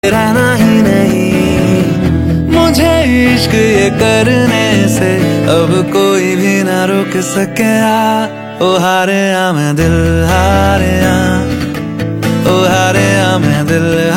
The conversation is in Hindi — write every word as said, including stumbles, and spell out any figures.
रहना ही नहीं मुझे इश्क ये करने से अब कोई भी ना रोक सके। आ ओ हारे आ मैं दिल हारे आ, ओ हारे आ मैं दिल